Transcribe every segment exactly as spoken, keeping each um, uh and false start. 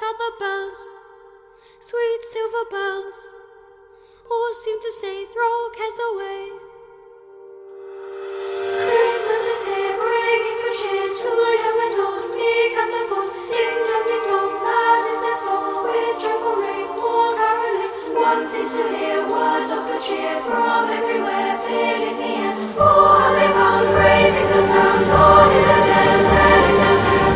how the bells, sweet silver bells, all seem to say, throw cares away. Christmas is here, bringing good cheer to young and old, meek and the bold. Ding dong, ding dong, that is their song. With joyful ring or caroling, one seems to hear words of good cheer from everywhere, filling the air. Oh, how they pound, raising the sound, all in the dale, telling their tale.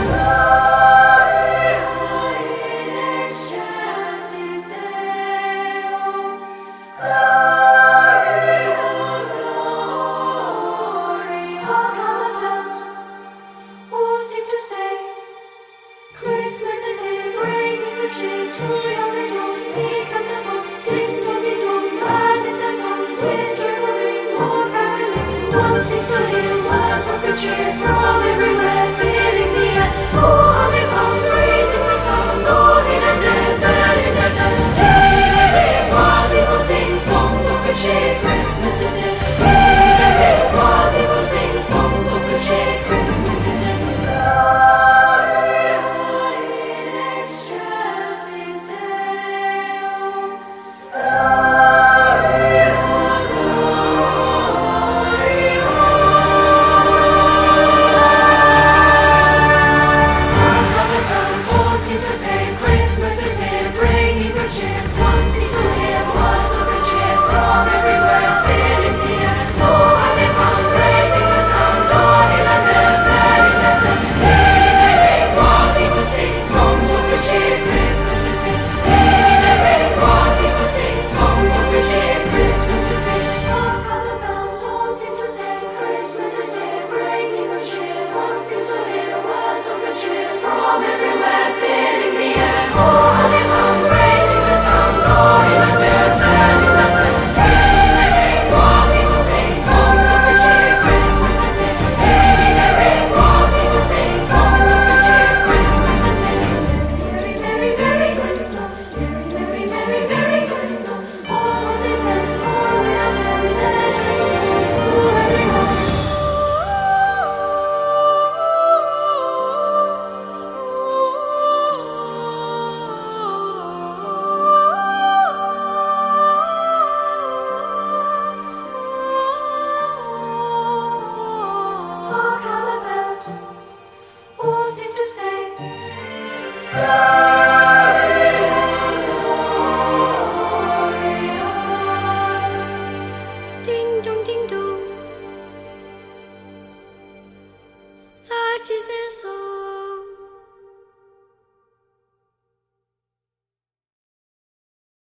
Christmas is here, bringing the cheer to young and old, meek and the bold. Ding dong, ding dong, that is their song. With joyful ring or caroling, one seems to hear words of good cheer from everywhere, filling the air. Oh, how they pound, raising the sound, all in a dale, telling their tale. Hey, hey, hey, while people sing songs of good cheer, Christmas is here. Hey, hey, hey, while people sing songs of good cheer, Christmas is here. Seem to say